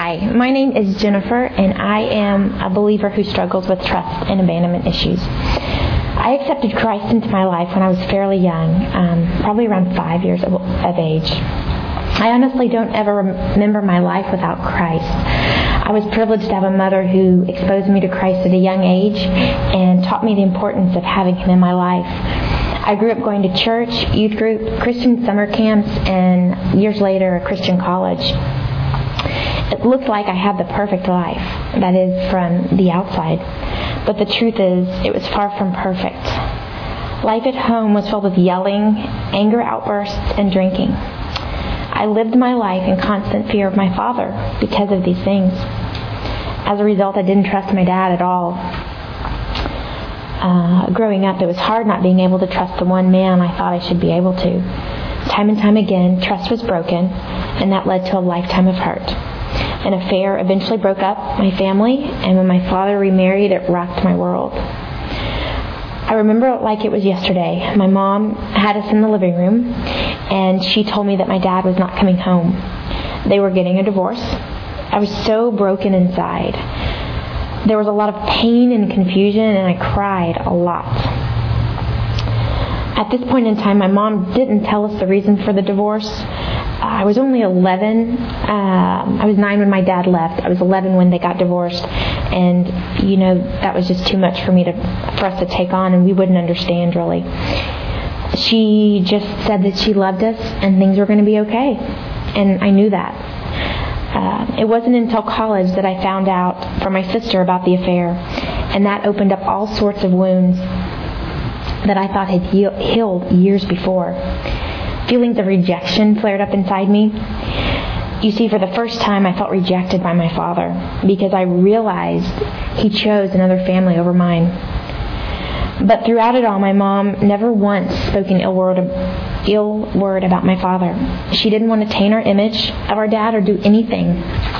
Hi, my name is Jennifer, and I am a believer who struggles with trust and abandonment issues. I accepted Christ into my life when I was fairly young, probably around 5 years of age. I honestly don't ever remember my life without Christ. I was privileged to have a mother who exposed me to Christ at a young age and taught me the importance of having Him in my life. I grew up going to church, youth group, Christian summer camps, and years later, a Christian college. It looked like I had the perfect life, that is, from the outside. But the truth is, it was far from perfect. Life at home was filled with yelling, anger outbursts, and drinking. I lived my life in constant fear of my father because of these things. As a result, I didn't trust my dad at all. Growing up, it was hard not being able to trust the one man I thought I should be able to. Time and time again, trust was broken, and that led to a lifetime of hurt. An affair eventually broke up my family, and when my father remarried, it rocked my world. I remember it like it was yesterday. My mom had us in the living room, and she told me that my dad was not coming home. They were getting a divorce. I was so broken inside. There was a lot of pain and confusion, and I cried a lot. At this point in time, my mom didn't tell us the reason for the divorce. I was only 11. I was 9 when my dad left. I was 11 when they got divorced. And, that was just too much for us to take on, and we wouldn't understand, really. She just said that she loved us and things were going to be okay. And I knew that. It wasn't until college that I found out from my sister about the affair. And that opened up all sorts of wounds that I thought had healed years before. Feelings of rejection flared up inside me. You see, for the first time, I felt rejected by my father because I realized he chose another family over mine. But throughout it all, my mom never once spoke an ill word about my father. She didn't want to taint our image of our dad or do anything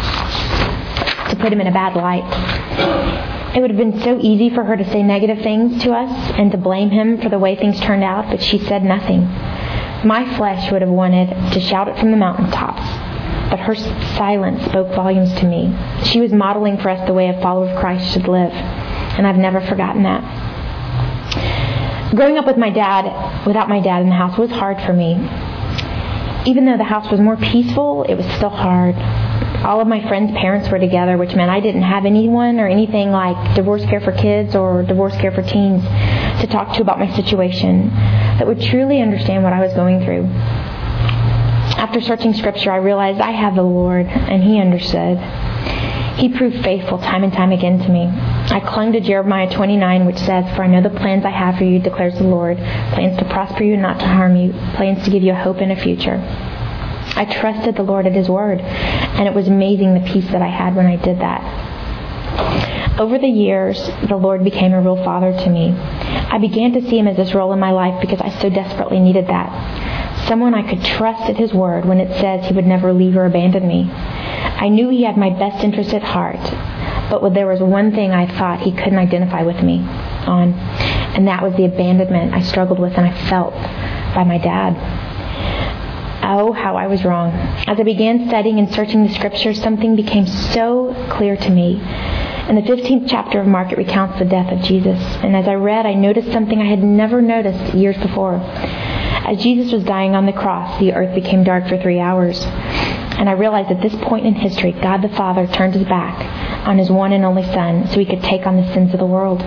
to put him in a bad light. It would have been so easy for her to say negative things to us and to blame him for the way things turned out, but she said nothing. My flesh would have wanted to shout it from the mountaintops, but her silence spoke volumes to me. She was modeling for us the way a follower of Christ should live, and I've never forgotten that. Growing up without my dad in the house was hard for me. Even though the house was more peaceful, it was still hard. All of my friends' parents were together, which meant I didn't have anyone or anything like Divorce Care for Kids or Divorce Care for Teens to talk to about my situation that would truly understand what I was going through. After searching Scripture, I realized I had the Lord, and He understood. He proved faithful time and time again to me. I clung to Jeremiah 29, which says, "For I know the plans I have for you, declares the Lord, plans to prosper you and not to harm you, plans to give you a hope and a future." I trusted the Lord at His word, and it was amazing the peace that I had when I did that. Over the years, the Lord became a real father to me. I began to see Him as this role in my life because I so desperately needed that. Someone I could trust at His word when it says He would never leave or abandon me. I knew He had my best interest at heart, but there was one thing I thought He couldn't identify with me on, and that was the abandonment I struggled with and I felt by my dad. Oh, how I was wrong. As I began studying and searching the Scriptures, something became so clear to me. In the 15th chapter of Mark, it recounts the death of Jesus. And as I read, I noticed something I had never noticed years before. As Jesus was dying on the cross, the earth became dark for 3 hours. And I realized at this point in history, God the Father turned His back on His one and only Son so He could take on the sins of the world.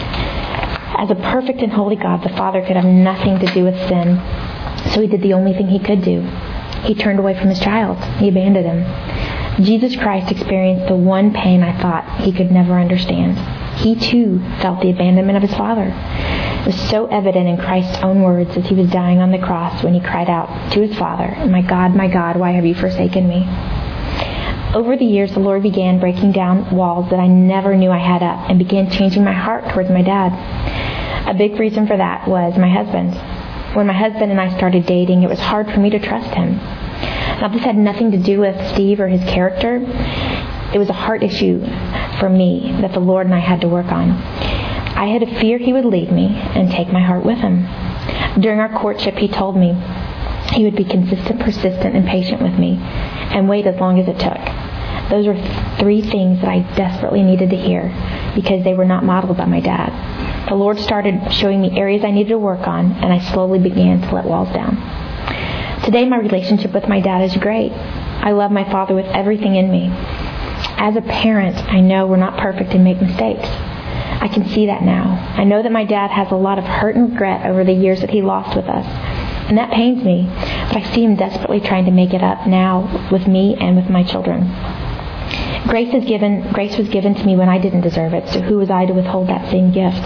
As a perfect and holy God, the Father could have nothing to do with sin. So He did the only thing He could do. He turned away from His child. He abandoned Him. Jesus Christ experienced the one pain I thought He could never understand. He too felt the abandonment of His Father. It was so evident in Christ's own words as He was dying on the cross when He cried out to His Father, my God, why have you forsaken me?" Over the years, the Lord began breaking down walls that I never knew I had up and began changing my heart towards my dad. A big reason for that was my husband. When my husband and I started dating, it was hard for me to trust him. Now, this had nothing to do with Steve or his character. It was a heart issue for me that the Lord and I had to work on. I had a fear He would leave me and take my heart with Him. During our courtship, He told me He would be consistent, persistent, and patient with me and wait as long as it took. Those were 3 things that I desperately needed to hear because they were not modeled by my dad. The Lord started showing me areas I needed to work on, and I slowly began to let walls down. Today, my relationship with my dad is great. I love my father with everything in me. As a parent, I know we're not perfect and make mistakes. I can see that now. I know that my dad has a lot of hurt and regret over the years that he lost with us. And that pains me, but I see him desperately trying to make it up now with me and with my children. Grace was given to me when I didn't deserve it, so who was I to withhold that same gift?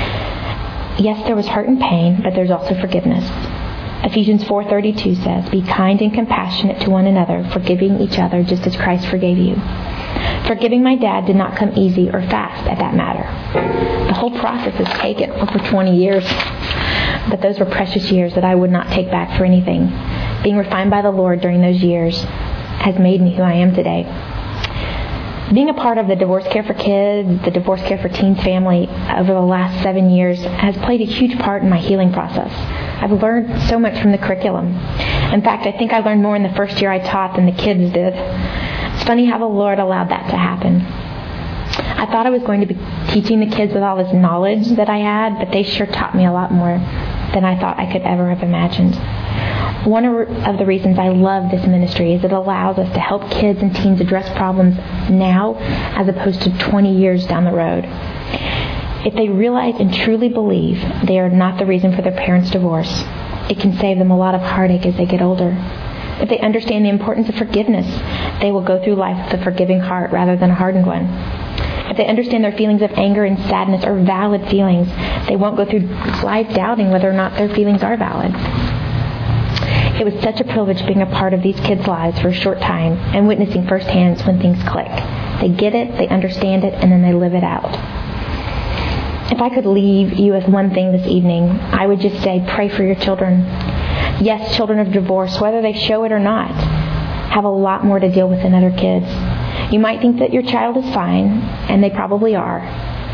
Yes, there was hurt and pain, but there's also forgiveness. Ephesians 4:32 says, "Be kind and compassionate to one another, forgiving each other just as Christ forgave you." Forgiving my dad did not come easy or fast at that matter. The whole process has taken over 20 years. But those were precious years that I would not take back for anything. Being refined by the Lord during those years has made me who I am today. Being a part of the Divorce Care for Kids, the Divorce Care for Teens family over the last 7 years has played a huge part in my healing process. I've learned so much from the curriculum. In fact, I think I learned more in the first year I taught than the kids did. It's funny how the Lord allowed that to happen. I thought I was going to be teaching the kids with all this knowledge that I had, but they sure taught me a lot more than I thought I could ever have imagined. One of the reasons I love this ministry is it allows us to help kids and teens address problems now as opposed to 20 years down the road. If they realize and truly believe they are not the reason for their parents' divorce, it can save them a lot of heartache as they get older. If they understand the importance of forgiveness, they will go through life with a forgiving heart rather than a hardened one. If they understand their feelings of anger and sadness are valid feelings, they won't go through life doubting whether or not their feelings are valid. It was such a privilege being a part of these kids' lives for a short time and witnessing firsthand when things click. They get it, they understand it, and then they live it out. If I could leave you with one thing this evening, I would just say pray for your children. Yes, children of divorce, whether they show it or not, have a lot more to deal with than other kids. You might think that your child is fine, and they probably are.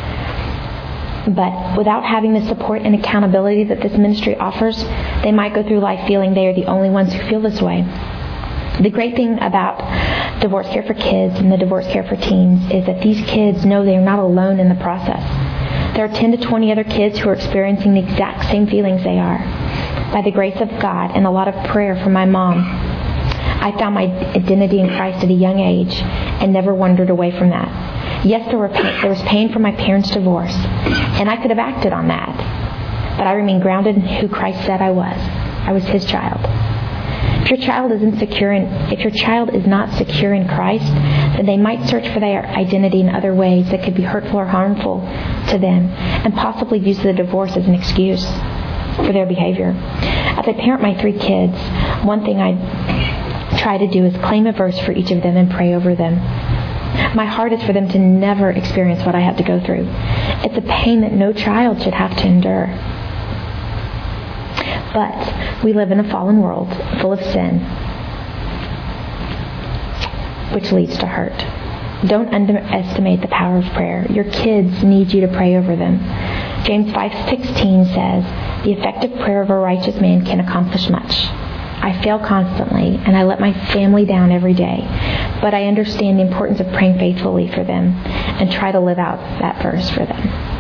But without having the support and accountability that this ministry offers, they might go through life feeling they are the only ones who feel this way. The great thing about Divorce Care for Kids and the Divorce Care for Teens is that these kids know they are not alone in the process. There are 10 to 20 other kids who are experiencing the exact same feelings they are. By the grace of God and a lot of prayer from my mom, I found my identity in Christ at a young age and never wandered away from that. Yes, there was pain from my parents' divorce, and I could have acted on that. But I remain grounded in who Christ said I was. I was His child. If your child is not secure in Christ, then they might search for their identity in other ways that could be hurtful or harmful to them, and possibly use the divorce as an excuse for their behavior. As I parent my 3 kids, one thing I try to do is claim a verse for each of them and pray over them. My heart is for them to never experience what I had to go through. It's a pain that no child should have to endure. But we live in a fallen world full of sin, which leads to hurt. Don't underestimate the power of prayer. Your kids need you to pray over them. James 5:16 says, "The effective prayer of a righteous man can accomplish much." I fail constantly, and I let my family down every day. But I understand the importance of praying faithfully for them and try to live out that verse for them.